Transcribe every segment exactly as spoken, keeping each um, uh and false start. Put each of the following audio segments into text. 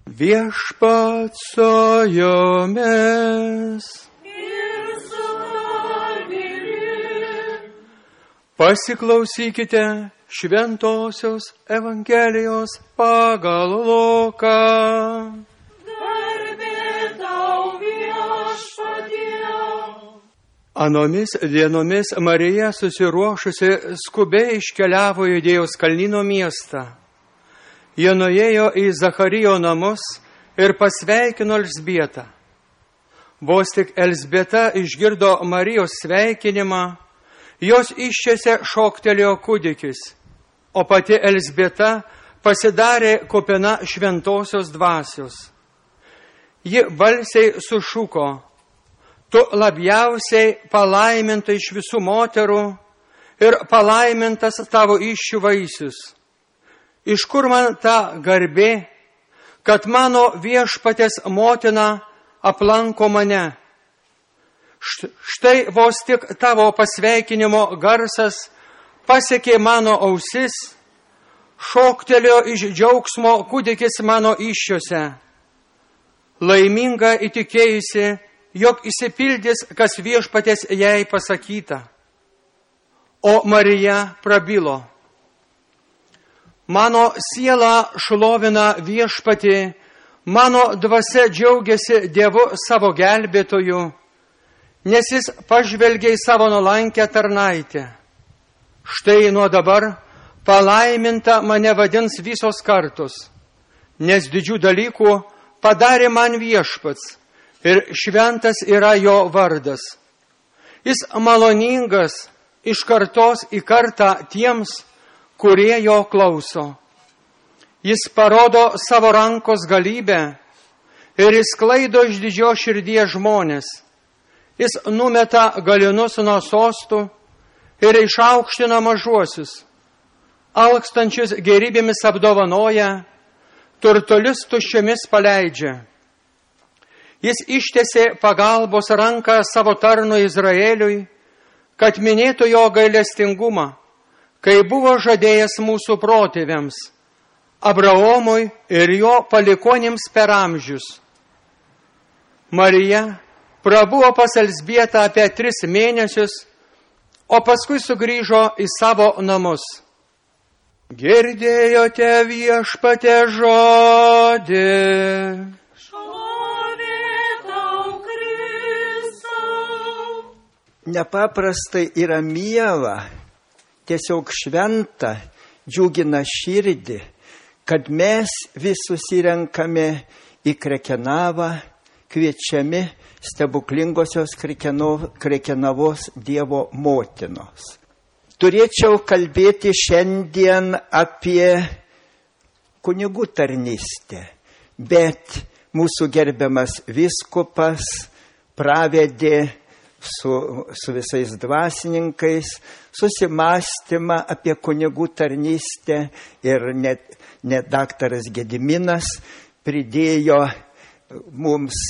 Viešpats su jumis. Pasiklausykite Šventosios Evangelijos pagal Luką. Garbė tau, Viešpatie. Anomis dienomis Marija susiruošusi skubiai iškeliavo į Judėjos kalnyno miestą. Jie nuėjo į Zacharijo namus ir pasveikino Elzbietą. Vos tik Elzbieta išgirdo Marijos sveikinimą, jos iščiose šoktelėjo kūdikis, o pati Elzbieta pasidarė kupina šventosios dvasios. Ji balsiai sušuko: tu labiausiai palaiminta iš visų moterų ir palaimintas tavo įsčių vaisius. Iš kur man ta garbė, kad mano Viešpaties motina aplanko mane? Štai vos tik tavo pasveikinimo garsas pasiekė mano ausis, šoktelėjo iš džiaugsmo kūdikis mano įsčiose. Laiminga įtikėjusi, jog išsipildys, kas Viešpaties jai pasakyta. O Marija prabilo: mano siela šlovina Viešpatį, mano dvasia džiaugiasi Dievu savo gelbėtoju, nes jis pažvelgė į savo nuolankę tarnaitę. Štai nuo dabar palaiminta mane vadins visos kartos, nes didžių dalykų padarė man Viešpats ir šventas yra jo vardas. Jis maloningas iš kartos į kartą tiems, kurie jo klauso. Jis parodo savo rankos galybę ir išsklaido iš didžio širdies žmonės. Jis numeta galinus nuo sostų ir išaukština mažuosius. Alkstančius gerybėmis apdovanoja, turtuolius tuščiomis paleidžia. Jis ištiesė pagalbos ranką savo tarnui Izraeliui, kad minėtų jo gailestingumą, kai buvo žadėjęs mūsų protėviams, Abraomui ir jo palikuonims per amžius. Marija prabuvo pas Elzbietą apie tris mėnesius, o paskui sugrįžo į savo namus. Girdėjote Viešpatie žodį. Šlovė tau, Kristau. Nepaprastai yra miela, tiesiog šventa, džiugina širdį, kad mes vis susirenkame į Krekenavą, kviečiami stebuklingosios Krekenavos Dievo motinos. Turėčiau kalbėti šiandien apie kunigų tarnystę, bet mūsų gerbiamas vyskupas pravedė Su, su visais dvasininkais susimastymą apie kunigų tarnystę ir net, net daktaras Gediminas pridėjo mums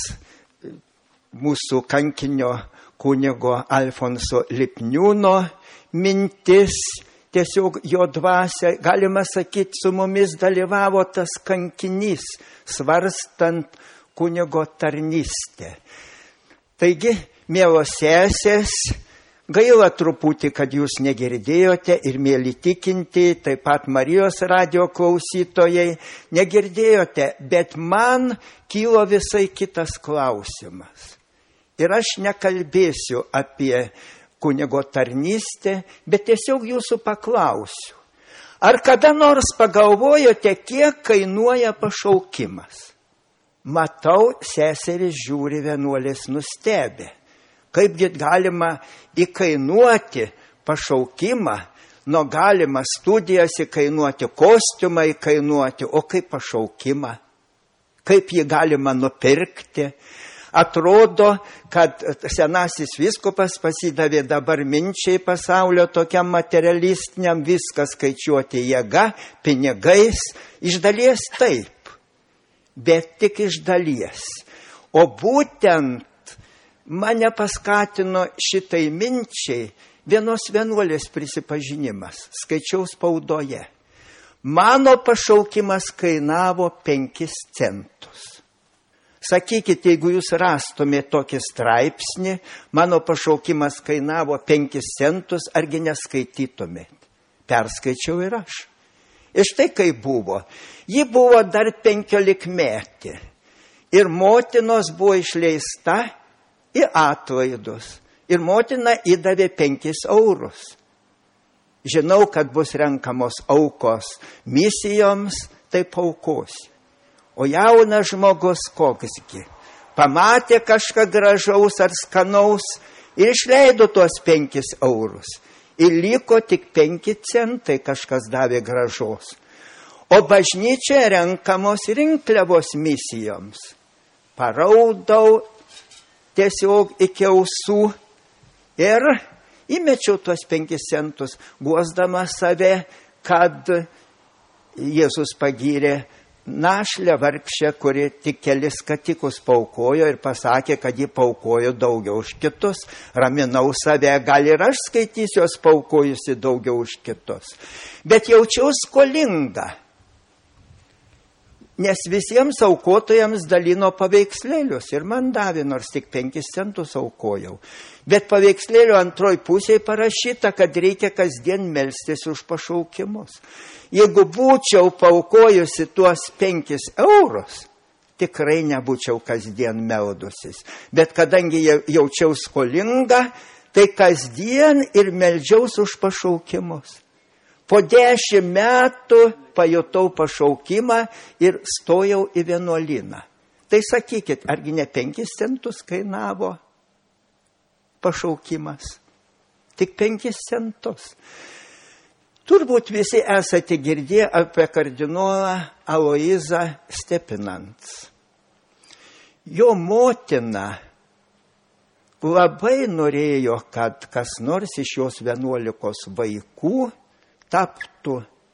mūsų kankinio kunigo Alfonso Lipniūno mintis, tiesiog jo dvasia, galima sakyti, su mumis dalyvavo tas kankinys, svarstant kunigo tarnystę. Taigi, mielos sesės, gaila truputį, kad jūs negirdėjote ir mėly tikinti, taip pat Marijos radio klausytojai, negirdėjote, bet man kilo visai kitas klausimas. Ir aš nekalbėsiu apie kunigo tarnystę, bet tiesiog jūsų paklausiu. Ar kada nors pagalvojote, kiek kainuoja pašaukimas? Matau, seseris žiūri, vienuolės nustebė. Kaipgi galima įkainuoti pašaukimą, nu galima studijas įkainuoti, kostiumą įkainuoti, o kaip pašaukimą, kaip jį galima nupirkti. Atrodo, kad senasis vyskupas pasidavė dabar minčiai pasaulio tokiam materialistiniam, viską skaičiuoti jėga, pinigais, iš dalies taip, bet tik iš dalies. O būtent mane paskatino šitai minčiai vienos vienuolės prisipažinimas, skaičiau spaudoje. Mano pašaukimas kainavo penkis centus. Sakykite, jeigu jūs rastumėte tokį straipsnį, mano pašaukimas kainavo penkis centus, argi neskaitytumėte? Perskaičiau ir aš. Ir štai kaip buvo. Ji buvo dar penkiolikmetė. Ir motinos buvo išleista į atlaidus. Ir motina įdavė penkis eurus. Žinau, kad bus renkamos aukos misijoms, tai paukosiu. O jaunas žmogus koksgi. Pamatė kažką gražaus ar skanaus ir išleido tuos penkis eurus. Ir liko tik penki centai, kažkas davė gražos. O bažnyčioje renkamos rinkliavos misijoms. Paraudau tiesiog iki ausų ir įmečiau tuos penkis centus, guosdama save, kad Jėzus pagyrė našlę vargšę, kuri tik kelis skatikus paukojo ir pasakė, kad ji paukojo daugiau už kitus. Raminau save, gal ir aš skaitysiuos paukojusi daugiau už kitus. Bet jaučiau skolingą, nes visiems aukotojams dalino paveikslėlius ir man davė, nors tik penkis centus aukojau. Bet paveikslėlio antroj pusėje parašyta, kad reikia kasdien melstis už pašaukimus. Jeigu būčiau paukojusi tuos penkis eurus, tikrai nebūčiau kasdien meldusis. Bet kadangi jaučiau skolingą, tai kasdien ir meldžiaus už pašaukimus. Po dešimt metų pajutau pašaukimą ir stojau į vienuolyną. Tai sakykit, argi ne penkis centus kainavo pašaukimas? Tik penkis centus. Turbūt visi esate girdėję apie kardinolą Aloizą Stepinants. Jo motina labai norėjo, kad kas nors iš jos vienuolikos vaikų taptų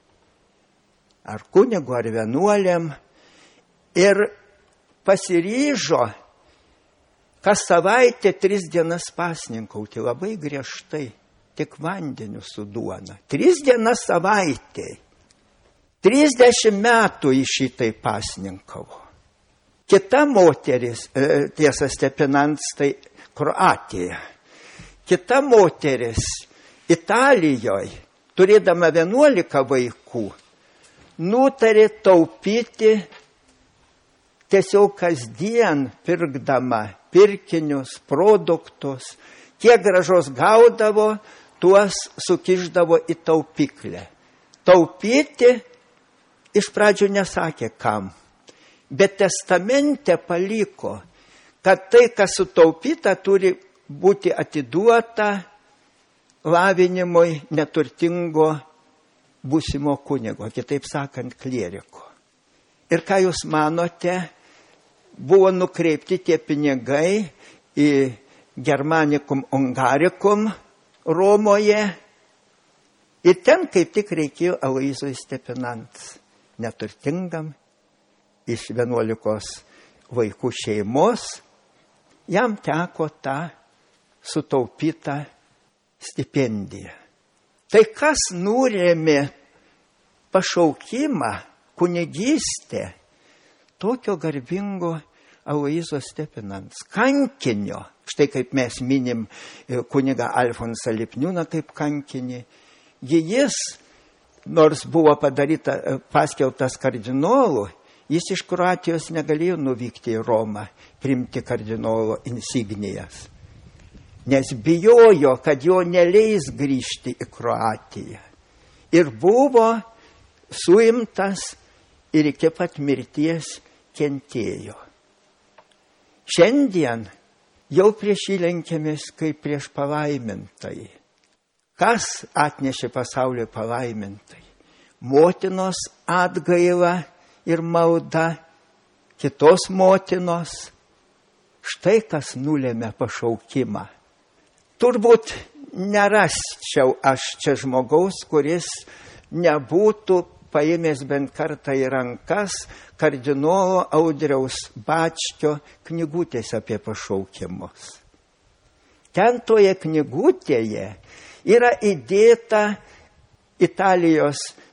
ar kunigu, ar vienuolėm, ir pasiryžo kas savaitę tris dienas pasninkauti, labai griežtai, tik vandeniu su duona. Tris dienas savaitėj. Trisdešimt metų į šitai pasninkavo. Kita moteris, tiesa Stepinants, tai Kroatija. Kita moteris Italijoje, turėdama vienuolika vaikų, nutarė taupyti tiesiog kasdien pirkdama pirkinius, produktus. Kiek gražos gaudavo, tuos sukišdavo į taupyklę. Taupyti iš pradžių nesakė kam, bet testamente paliko, kad tai, kas sutaupyta, turi būti atiduota lavinimui neturtingo būsimo kunigo, kitaip sakant, klieriko. Ir ką jūs manote, buvo nukreipti tie pinigai į Germanicum Ungaricum Romoje ir ten kaip tik reikėjo Aloizui Stepinants, neturtingam iš vienuolikos vaikų šeimos, jam teko tą sutaupytą stipendiją. Tai kas nurėmė pašaukimą, kunigystę tokio garbingo Aloizo Stepinants, kankinio, štai kaip mes minim kunigą Alfonsą Lipniūną kaip kankinį, jis, nors buvo padaryta, paskelbtas kardinolu, jis iš Kroatijos negalėjo nuvykti į Romą, priimti kardinolo insignijas. Nes bijojo, kad jo neleis grįžti į Kroatiją. Ir buvo suimtas ir iki pat mirties kentėjo. Šiandien jau prieš jį lenkėmės kaip prieš palaimintąjį. Kas atnešė pasauliui palaimintai? Motinos atgaila ir malda, kitos motinos. Štai kas nulėmė pašaukimą. Turbūt nerasčiau aš čia žmogaus, kuris nebūtų paėmęs bent kartą į rankas kardinolo Audriaus Bačkio knygutės apie pašaukimus. Ten toje knygutėje yra įdėta Italijos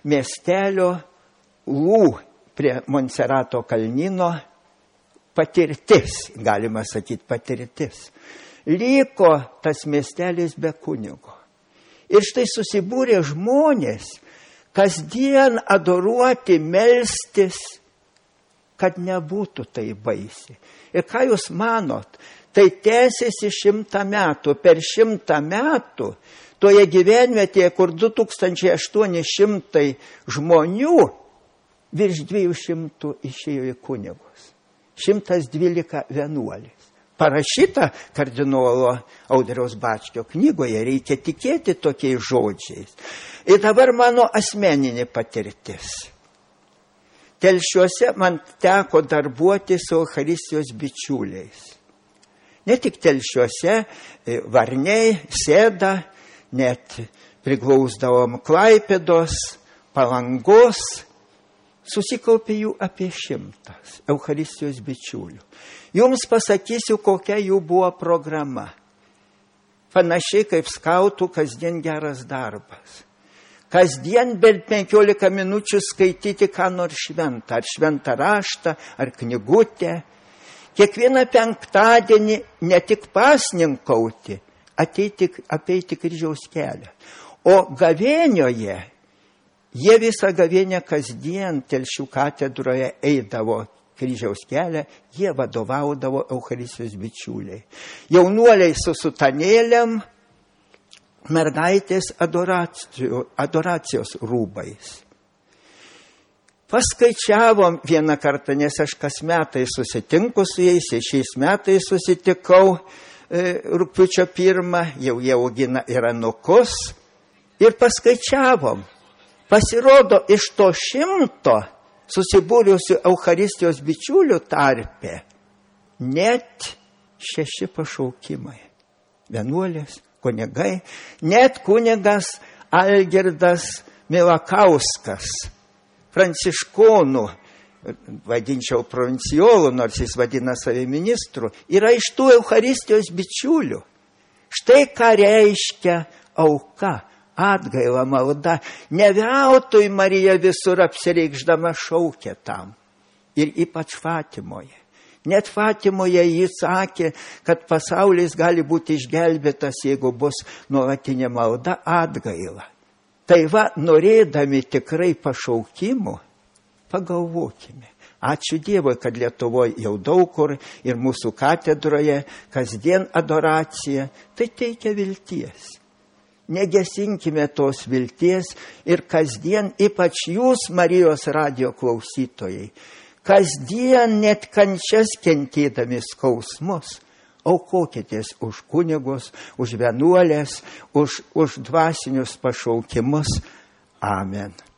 miestelio Lū prie Monserato kalnyno patirtis, galima sakyti patirtis. Liko tas miestelis be kunigo. Ir štai susibūrė žmonės, kasdien adoruoti, melstis, kad nebūtų tai baisi. Ir ką jūs manot? Tai tęsiasi šimtą metų. Per šimtą metų toje gyvenvietėje, kur du tūkstančiai aštuoni šimtai žmonių, virš dviejų šimtų išėjo į kunigus. šimtas dvylika vienuolis. Parašyta kardinolo Audriaus Bačkio knygoje, reikia tikėti tokiais žodžiais. Ir dabar mano asmeninė patirtis. Telšiuose man teko darbuoti su Eucharistijos bičiuliais. Ne tik Telšiuose, Varniai, Sėda, net priglausdavom Klaipėdos, Palangos, susikaupė jų apie šimtas Eucharistijos bičiulių. Jums pasakysiu, kokia jų buvo programa. Panašiai kaip skautų, kasdien geras darbas. Kasdien bent penkiolika minučių skaityti ką nors šventą, ar šventą raštą, ar knygutę. Kiekvieną penktadienį ne tik pasninkauti, ateiti, apeiti kryžiaus kelią. O gavėnioje, jie visą gavėnę kasdien Telšių katedroje eidavo kryžiaus kelią, jie vadovaudavo Eucharistijos bičiuliai. Jaunuoliai su sutanėlėm, mergaitės adoracijos, adoracijos rūbais. Paskaičiavom vieną kartą, nes aš kas metai susitinku su jais, ir šiais metais susitikau e, rugpjūčio pirmą, jau jie augina ir anukus, ir paskaičiavom. Pasirodo, iš to šimto susibūrusių Eucharistijos bičiulių tarpe net šeši pašaukimai. Vienuolės, kunigai, net kunigas Algirdas Milakauskas, pranciškonų, vadinčiau provincijolų, nors jis vadina save ministru, yra iš tų Eucharistijos bičiulių. Štai ką reiškia auka, atgaila, malda. Ne veltui Marija visur apsireikšdama šaukė tam. Ir ypač Fatimoje. Net Fatimoje jis sakė, kad pasaulis gali būti išgelbėtas, jeigu bus nuolatinė malda, atgaila. Tai va, norėdami tikrai pašaukimų, pagalvokime. Ačiū Dievui, kad Lietuvoje jau daug kur ir mūsų katedroje kasdien adoracija, tai teikia vilties. Negesinkime tos vilties ir kasdien, ypač jūs, Marijos radijo klausytojai, kasdien net kančias kentėdami skausmus, aukokitės už kunigus, už vienuolės, už, už dvasinius pašaukimus. Amen.